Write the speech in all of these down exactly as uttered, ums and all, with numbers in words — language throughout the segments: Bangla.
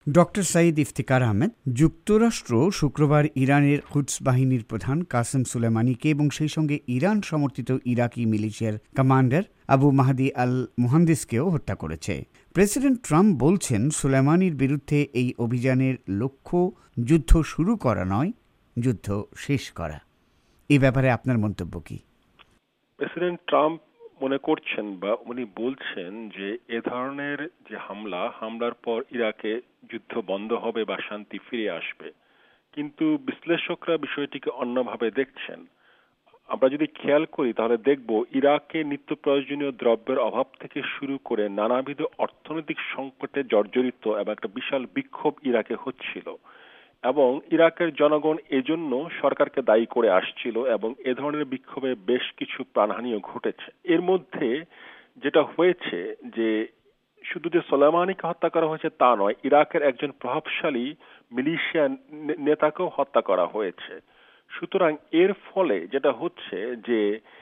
ডক্টর সাঈদ ইফতিকার আহমেদ, যুক্তরাষ্ট্র শুক্রবার ইরানের কুদস বাহিনীর প্রধান কাসেম সুলেমানিকে এবং সেই সঙ্গে ইরান সমর্থিত ইরাকি মিলিশিয়ার কমান্ডার আবু মাহদি আল মুহান্দিসকেও হত্যা করেছে। প্রেসিডেন্ট ট্রাম্প বলছেন, সুলেমানির বিরুদ্ধে এই অভিযানের লক্ষ্য যুদ্ধ শুরু করা নয়, যুদ্ধ শেষ করা। এই ব্যাপারে আপনার মন্তব্য কি? প্রেসিডেন্ট ট্রাম্প মনে করছেন বা উনি বলছেন যে এ ধরনের যে হামলা হামলার পর ইরাকে যুদ্ধ বন্ধ হবে বা শান্তি ফিরে আসবে, কিন্তু বিশ্লেষকরা বিষয়টিকে অন্যভাবে দেখছেন। আমরা যদি খেয়াল করি তাহলে দেখব ইরাকে নিত্য প্রয়োজনীয় দ্রব্যের অভাব থেকে শুরু করে নানাবিধ অর্থনৈতিক সংকটে জর্জরিত এবং একটা বিশাল বিক্ষোভ ইরাকে হচ্ছিল এবং ইরাকের জনগণ এজন্য সরকারকে দায়ী করে আসছিল এবং এ ধরনের বিক্ষোভে বেশ কিছু প্রাণহানিও ঘটেছে। এর মধ্যে যেটা হয়েছে যে শুধু যে সোলেমানিকে হত্যা করা হয়েছে তা নয়, ইরাকের একজন প্রভাবশালী মিলিশিয়া নেতাকেও হত্যা করা হয়েছে। সুতরাং এর ফলে যেটা হচ্ছে যে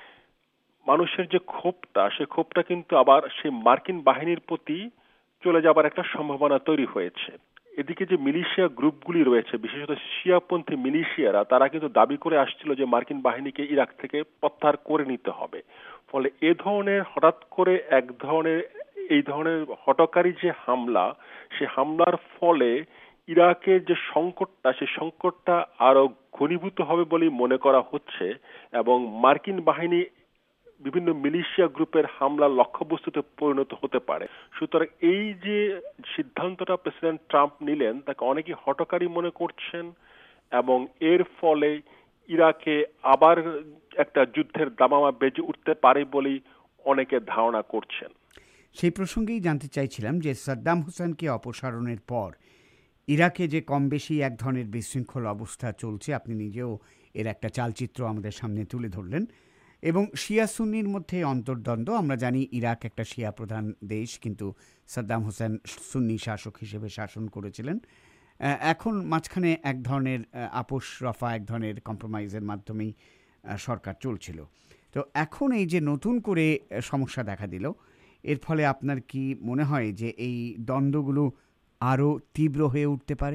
মানুষের যে ক্ষোভটা, সে ক্ষোভটা কিন্তু আবার সেই মার্কিন বাহিনীর প্রতি চলে যাবার একটা সম্ভাবনা তৈরি হয়েছে। এদিকে যে মিলিশিয়া গ্রুপগুলি রয়েছে, বিশেষত শিয়াপন্থী মিলিশিয়ারা, তারা কিন্তু দাবি করে আসছিল যে মার্কিন বাহিনীকে ইরাক থেকে প্রত্যাহার করে নিতে হবে। ফলে এ ধরনের হঠাৎ করে এক ধরনের এই ধরনের হঠকারী যে হামলা, সে হামলার ফলে ইরাকের যে সংকটটা, সেই সংকটটা আরো ঘনীভূত হবে বলেই মনে করা হচ্ছে এবং মার্কিন বাহিনী বিভিন্ন মিলিশিয়া গ্রুপের হামলার লক্ষ্যবস্তুতে পরিণত হতে পারে। সুতরাং এই যে সিদ্ধান্তটা প্রেসিডেন্ট ট্রাম্প নিলেন তাকে অনেকেই হঠকারী মনে করছেন এবং এর ফলে ইরাকে আবার একটা যুদ্ধের দামামা বেজে উঠতে পারে বলেই অনেকে ধারণা করছেন। সেই প্রসঙ্গেই জানতে চাইছিলাম যে সাদ্দাম হোসেনকে অপসারণের পর ইরাকে যে কম বেশি এক ধরনের বিশৃঙ্খল অবস্থা চলছে, আপনি নিজেও এর একটা চালচিত্র আমাদের সামনে তুলে ধরলেন, এবং শিয়া সুন্নির মধ্যে অন্তর্দ্বন্দ্ব। আমরা জানি ইরাক একটা শিয়া প্রধান দেশ, কিন্তু সাদ্দাম হোসেন সুন্নি শাসক হিসেবে শাসন করেছিলেন। এখন মাঝখানে এক ধরনের আপোষ রফা, এক ধরনের কম্প্রোমাইজের মাধ্যমেই সরকার চলছিল। তো এখন এই যে নতুন করে সমস্যা দেখা দিল, এর ফলে আপনার কি মনে হয় যে এই দ্বন্দ্বগুলো আরো তীব্র হয়ে উঠতে পারে?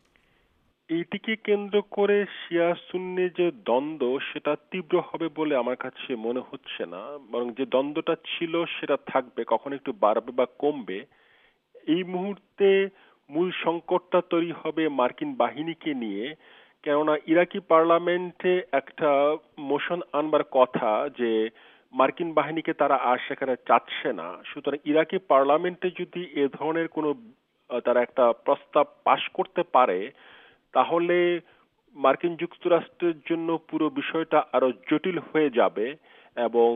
এইটিকে কেন্দ্র করে শিয়া সুন্নি যে দ্বন্দ্ব, সেটা তীব্র হবে বলে আমার কাছে মনে হচ্ছে না, বরং যে দ্বন্দ্বটা ছিল সেটা থাকবে, কখন একটু বাড়বে বা কমবে। এই মুহূর্তে মূল সংকটটা তৈরি হবে মার্কিন বাহিনীকে নিয়ে, কেননা ইরাকি পার্লামেন্টে একটা মোশন আনবার কথা যে মার্কিন বাহিনীকে তারা আর সেখানে চাচ্ছে না। সুতরাং ইরাকি পার্লামেন্টে যদি এ ধরনের কোনো তারা একটা প্রস্তাব পাশ করতে পারে তাহলে মার্কিন যুক্তরাষ্ট্রের জন্য পুরো বিষয়টা আরো জটিল হয়ে যাবে এবং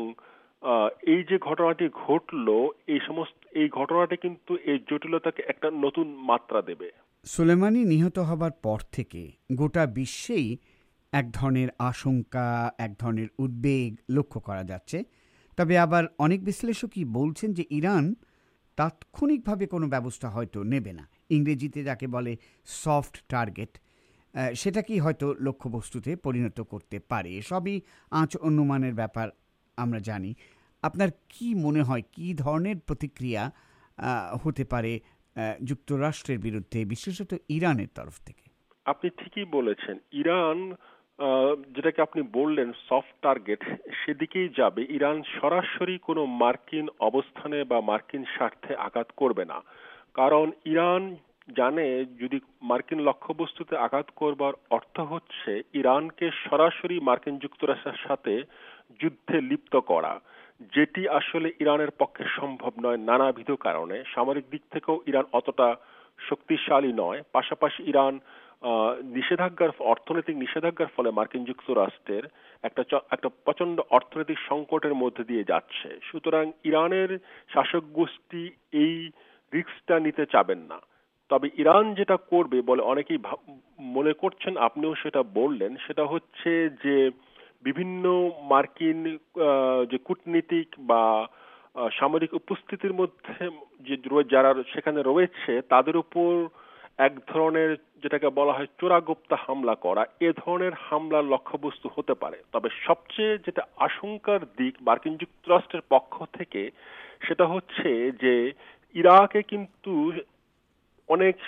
এই যে ঘটনাটি ঘটলো, এই সমস্ত এই ঘটনাটি কিন্তু এই জটিলতাকে একটা নতুন মাত্রা দেবে। সুলেমানি নিহত হবার পর থেকে গোটা বিশ্বেই এক ধরনের আশঙ্কা, এক ধরনের উদ্বেগ লক্ষ্য করা যাচ্ছে। তবে আবার অনেক বিশ্লেষকই বলছেন যে ইরান তাৎক্ষণিকভাবে কোনো ব্যবস্থা হয়তো নেবে না, ইংরেজিতে যাকে বলে সফট টার্গেট, সেটাকেই হয়তো লক্ষ্যবস্তুতে পরিণত করতে পারে। সবই আঁচ অনুমানের ব্যাপার, আমরা জানি। আপনার কি মনে হয়, কি ধরনের প্রতিক্রিয়া হতে পারে যুক্তরাষ্ট্রের বিরুদ্ধে, বিশেষত ইরানের তরফ থেকে? আপনি ঠিকই বলেছেন, ইরান যেটাকে আপনি বললেন সফট টার্গেট, সেদিকেই যাবে। ইরান সরাসরি কোনো মার্কিন অবস্থানে বা মার্কিন স্বার্থে আঘাত করবে না, কারণ ইরান জানে যদি মার্কিন লক্ষ্যবস্তুতে আঘাত করবার অর্থ হচ্ছে ইরানকে সরাসরি মার্কিন যুক্তরাষ্ট্রের সাথে যুদ্ধে লিপ্ত করা, যেটি আসলে ইরানের পক্ষে সম্ভব নয় নানাবিধ কারণে। সামরিক দিক থেকেও ইরান অতটা শক্তিশালী নয়, পাশাপাশি ইরান নিষেধাজ্ঞার অর্থনৈতিক নিষেধাজ্ঞার ফলে মার্কিন যুক্তরাষ্ট্রের একটা একটা প্রচন্ড অর্থনৈতিক সংকটের মধ্যে দিয়ে যাচ্ছে। সুতরাং ইরানের শাসক গোষ্ঠী এই রিস্কটা নিতে চাবেন না। তবে ইরান যেটা করবে বলে অনেকেই মনে করছেন, আপনিও সেটা বললেন, সেটা হচ্ছে যে বিভিন্ন মার্কিন যে কূটনীতিক বা সামরিক উপস্থিতির মধ্যে যে যারা সেখানে রয়েছে তাদের উপর এক ধরনের যেটাকে বলা হয় চোরাগোপ্তা হামলা করা, এ ধরনের হামলার লক্ষ্যবস্তু হতে পারে। তবে সবচেয়ে যেটা আশঙ্কার দিক মার্কিন যুক্তরাষ্ট্রের পক্ষ থেকে, সেটা হচ্ছে যে ইরাকে কিন্তু অনেক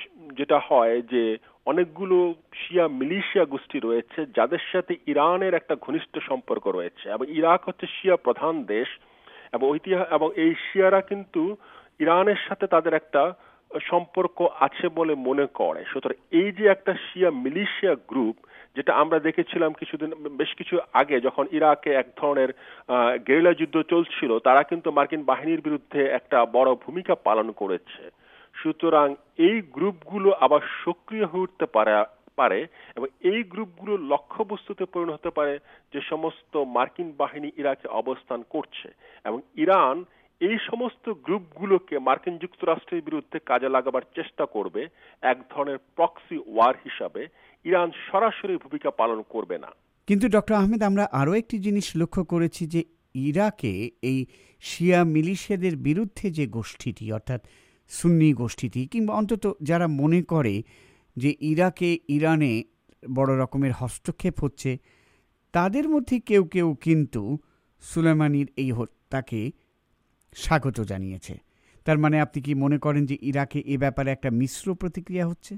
যেটা হয় যে অনেকগুলো শিয়া মিলিশিয়া গোষ্ঠী রয়েছে যাদের সাথে ইরানের একটা ঘনিষ্ঠ সম্পর্ক রয়েছে, এবং ইরাক হচ্ছে শিয়া প্রধান দেশ, এবং ঐতিহাসিক এবং এই শিয়ারা কিন্তু ইরানের সাথে তাদের একটা সম্পর্ক আছে বলে মনে করে। সুতরাং এই যে একটা শিয়া মিলিশিয়া গ্রুপ, যেটা আমরা দেখেছিলাম কিছুদিন বেশ কিছু আগে যখন ইরাকে এক ধরনের গেরিলা যুদ্ধ চলছিল, তারা কিন্তু মার্কিন বাহিনীর বিরুদ্ধে একটা বড় ভূমিকা পালন করেছে। সুতরাং এই গ্রুপগুলো আবার সক্রিয় হয়ে উঠতে পারে পারে এবং এই গ্রুপগুলো লক্ষ্যবস্তুতে পরিণত হতে পারে যে সমস্ত মার্কিন বাহিনী ইরাকে অবস্থান করছে, এবং ইরান এই সমস্ত গ্রুপগুলোকে মার্কিন যুক্তরাষ্ট্রের বিরুদ্ধে কাজে লাগাবার চেষ্টা করবে এক ধরনের প্রক্সি ওয়ার হিসাবে। ইরান সরাসরি ভূমিকা পালন করবে না। কিন্তু ডক্টর আহমেদ, আমরা আরও একটি জিনিস লক্ষ্য করেছি যে ইরাকে এই শিয়া মিলিশিয়াদের বিরুদ্ধে যে গোষ্ঠীটি, অর্থাৎ সুন্নি গোষ্ঠীটি, কিংবা অন্তত যারা মনে করে যে ইরাকে ইরানে বড় রকমের হস্তক্ষেপ হচ্ছে, তাদের মধ্যে কেউ কেউ কিন্তু সুলেমানির এই হত্যাকে স্বাগত জানিয়েছে। তার মানে আপনি কি মনে করেন যে ইরাকে এ ব্যাপারে একটা মিশ্র প্রতিক্রিয়া হচ্ছে?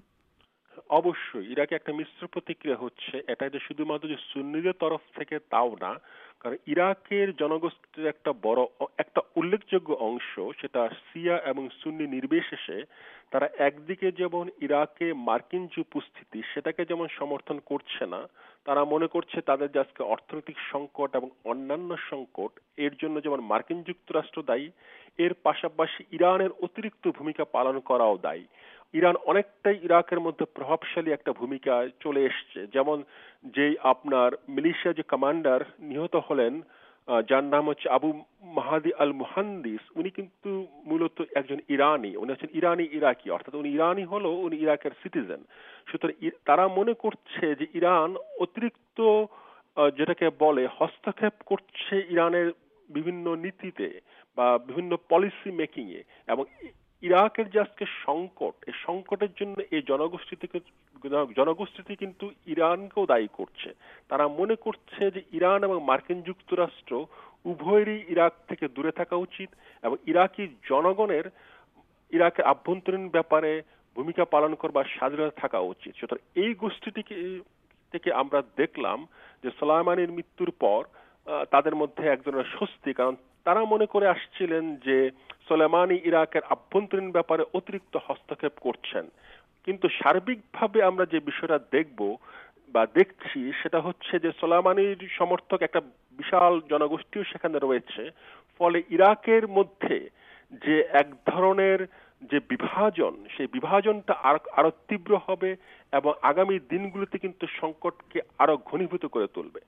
অবশ্যই ইরাকে একটা মিশ্র প্রতিক্রিয়া হচ্ছে। এটা যে শুধুমাত্র যে সুন্নিদের তরফ থেকে তাও না, কারণ ইরাকের জনগোষ্ঠীর একটা বড় একটা উল্লেখযোগ্য অংশ, সেটা শিয়া এবং সুন্নি নির্বিশেষে, তারা একদিকে যেমন ইরাকে মার্কিন যে উপস্থিতি সেটাকে যেমন সমর্থন করছে না, তারা মনে করছে তাদের যে আজকে অর্থনৈতিক সংকট এবং অন্যান্য সংকট, এর জন্য যেমন মার্কিন যুক্তরাষ্ট্র দায়ী, এর পাশাপাশি ইরানের অতিরিক্ত ভূমিকা পালন করাও দায়ী। ইরান অনেকটাই ইরাকের মধ্যে প্রভাবশালী একটা ভূমিকা চলে এসছে। যেমন যেই আপনার মিলিশিয়া যে কমান্ডার নিহত হলেন, যার নাম হচ্ছে আবু মাহাদি আল মুহান্দিস, উনি কিন্তু মূলত একজন ইরানি, উনি হচ্ছেন ইরানি ইরাকি, অর্থাৎ উনি ইরানি হলো উনি ইরাকের সিটিজেন। সুতরাং তারা মনে করছে যে ইরান অতিরিক্ত যেটাকে বলে হস্তক্ষেপ করছে ইরানের বিভিন্ন নীতিতে বা বিভিন্ন পলিসি মেকিং এ, এবং ইরাকের যে আজকে সংকট, এই সংকটের জন্য এই জনগোষ্ঠী থেকে জনগোষ্ঠীটি কিন্তু ইরানকেও দায়ী করছে। তারা মনে করছে যে ইরান এবং মার্কিন যুক্তরাষ্ট্র উভয়েরই ইরাক থেকে দূরে থাকা উচিত, এবং ইরাকি জনগণের ইরাকের আভ্যন্তরীণ ব্যাপারে ভূমিকা পালন করবার স্বাধীনতা থাকা উচিত। সুতরাং এই গোষ্ঠীটিকে থেকে আমরা দেখলাম যে সোলাইমানির মৃত্যুর পর তাদের মধ্যে এক ধরনের স্বস্তি, কারণ তারা মনে করে আসছিলেন যে সোলেমানি ইরাকের আভ্যন্তরীণ ব্যাপারে অতিরিক্ত হস্তক্ষেপ করছেন। কিন্তু সার্বিকভাবে আমরা যে বিষয়টা দেখব বা দেখছি সেটা হচ্ছে যে সোলেমানির সমর্থক একটা বিশাল জনগোষ্ঠীও সেখানে রয়েছে। ফলে ইরাকের মধ্যে যে এক ধরনের যে বিভাজন, সেই বিভাজনটা আরো তীব্র হবে এবং আগামী দিনগুলোতে কিন্তু সংকটকে আরো ঘনীভূত করে তুলবে।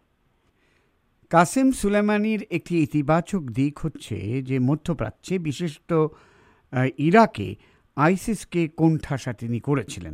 কাসেম সুলেমানির একটি ইতিবাচক দিক হচ্ছে যে মধ্যপ্রাচ্যে, বিশেষত ইরাকে আইসিসকে কোণঠাসা তিনি করেছিলেন।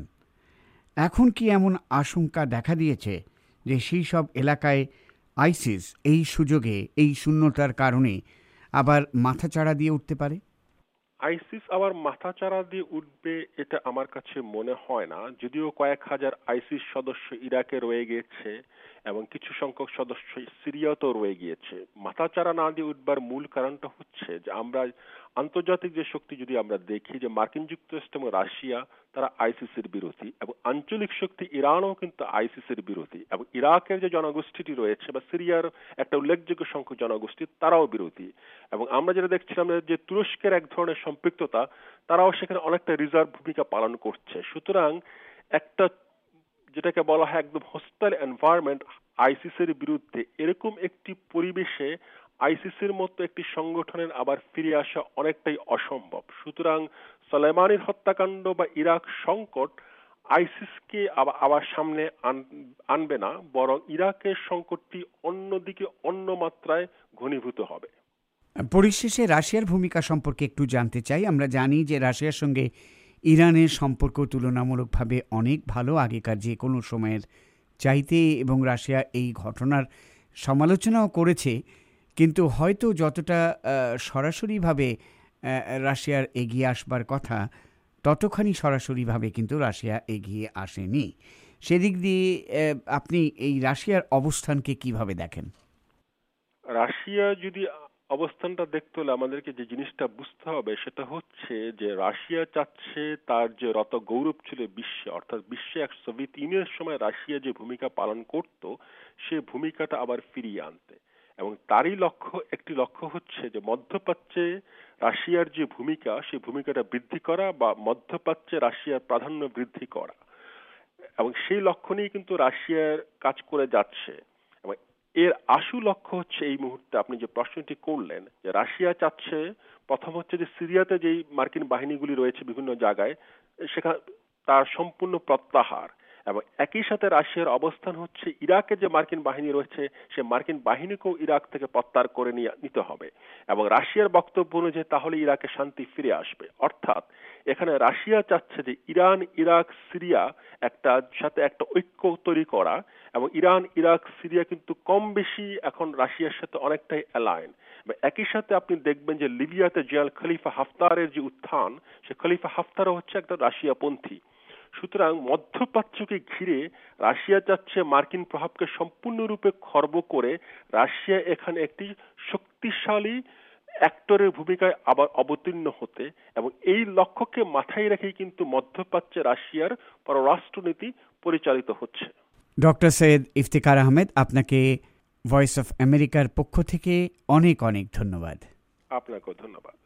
এখন কি এমন আশঙ্কা দেখা দিয়েছে যে সেই সব এলাকায় আইসিস এই সুযোগে, এই শূন্যতার কারণে আবার মাথাচাড়া দিয়ে উঠতে পারে? আইসিস আবার মাথাচাড়া দিয়ে উঠবে এটা আমার কাছে মনে হয় না, যদিও কয়েক হাজার আইসিস সদস্য ইরাকে রয়ে গিয়েছে এবং কিছু সংখ্যক সদস্য সিরিয়াতেও রয়ে গিয়েছে। মাথাচাড়া না দিয়ে উঠবার মূল কারণটা হচ্ছে যে আমরা আন্তর্জাতিক যে শক্তি যদি আমরা দেখি, যে মার্কিন যুক্তরাষ্ট্র এবং রাশিয়া তারা আইসিসির বিরোধী, এবং আঞ্চলিক শক্তি ইরানও কিন্তু আইসিসির বিরোধী, এবং ইরাকের যে জনগোষ্ঠীটি রয়েছে বা সিরিয়ার একটা উল্লেখযোগ্য সংখ্যক জনগোষ্ঠী তারাও বিরোধী, এবং আমরা যেটা দেখছিলাম যে তুরস্কের এক ধরনের সম্পৃক্ততা, তারাও সেখানে অনেকটা রিজার্ভ ভূমিকা পালন করছে। সুতরাং একটা যেটাকে বলা হয় একদম হোস্টাইল এনভায়রনমেন্ট আইসিসির বিরুদ্ধে, এরকম একটি পরিবেশে আইসিসির মতো একটি সংগঠনের আবার ফিরে আসা অনেকটাই অসম্ভব। সুতরাং সোলেমানির হত্যাকাণ্ড বা ইরাক সংকট আইসিসকে আবার সামনে আনবে না, বরং ইরাকের সংকটটি অন্যদিকে অন্য মাত্রায় ঘনীভূত হবে। পরিশেষে রাশিয়ার ভূমিকা সম্পর্কে একটু জানতে চাই। আমরা জানি যে রাশিয়ার সঙ্গে ইরানের সম্পর্ক তুলনামূলকভাবে অনেক ভালো, আগেকার যে কোনো সময়ের চাইতে, এবং রাশিয়া এই ঘটনার সমালোচনাও করেছে, কিন্তু হয়তো যতটা সরাসরিভাবে রাশিয়ার এগিয়ে আসবার কথা ততখানি সরাসরিভাবে কিন্তু রাশিয়া এগিয়ে আসেনি। সেদিক দিয়ে আপনি এই রাশিয়ার অবস্থানকে কিভাবে দেখেন? রাশিয়া যদি অবস্থানটা দেখতে হলে আমাদেরকে যে জিনিসটা বুঝতে হবে সেটা হচ্ছে যে রাশিয়া চাচ্ছে তার যে রত গৌরব ছিল বিশ্বে, অর্থাৎ বিশ্বে এক সোভিয়েত ইউনিয়নের সময় রাশিয়া যে ভূমিকা পালন করত সে ভূমিকাটা আবার ফিরিয়ে আনতে, এবং তারই লক্ষ্য একটি লক্ষ্য হচ্ছে যে মধ্যপ্রাচ্যে রাশিয়ার যে ভূমিকা সেই ভূমিকাটা বৃদ্ধি করা বা মধ্যপ্রাচ্যে রাশিয়ার প্রাধান্য বৃদ্ধি করা, এবং সেই লক্ষ্য নিয়ে কিন্তু রাশিয়ার কাজ করে যাচ্ছে। এবং এর আশু লক্ষ্য হচ্ছে এই মুহূর্তে আপনি যে প্রশ্নটি করলেন যে রাশিয়া চাচ্ছে প্রথম হচ্ছে যে সিরিয়াতে যেই মার্কিন বাহিনীগুলি রয়েছে বিভিন্ন জায়গায় সেখানে তার সম্পূর্ণ প্রত্যাহার, এবং একই সাথে রাশিয়ার অবস্থান হচ্ছে ইরাকে যে মার্কিন বাহিনী রয়েছে সে মার্কিন বাহিনীকেও ইরাক থেকে প্রত্যাহার করে নিতে হবে, এবং রাশিয়ার বক্তব্য অনুযায়ী তাহলে ইরাকে শান্তি ফিরে আসবে। অর্থাৎ এখানে রাশিয়া চাচ্ছে যে ইরান, ইরাক, সিরিয়া একটা সাথে একটা ঐক্য তৈরি করা, এবং ইরান, ইরাক, সিরিয়া কিন্তু কম বেশি এখন রাশিয়ার সাথে অনেকটাই অ্যালাইন। একই সাথে আপনি দেখবেন যে লিবিয়াতে জেনারেল খলিফা হাফতারের যে উত্থান, সে খলিফা হাফতারও হচ্ছে একটা রাশিয়াপন্থী। সুতরাং মধ্যপ্রাচ্যকে ঘিরে রাশিয়া চাচ্ছে মার্কিন প্রভাবকে সম্পূর্ণরূপে খর্ব করে রাশিয়া এখানে একটি শক্তিশালী অ্যাক্টরের ভূমিকায় আবার অবতীর্ণ হতে, এবং এই লক্ষ্যকে মাথায় রেখেই কিন্তু মধ্যপ্রাচ্যে রাশিয়ার পররাষ্ট্রনীতি পরিচালিত হচ্ছে। ডক্টর সৈয়দ ইফতিখার আহমেদ, আপনাকে ভয়েস অফ আমেরিকার পক্ষ থেকে অনেক অনেক ধন্যবাদ। আপনাকেও ধন্যবাদ।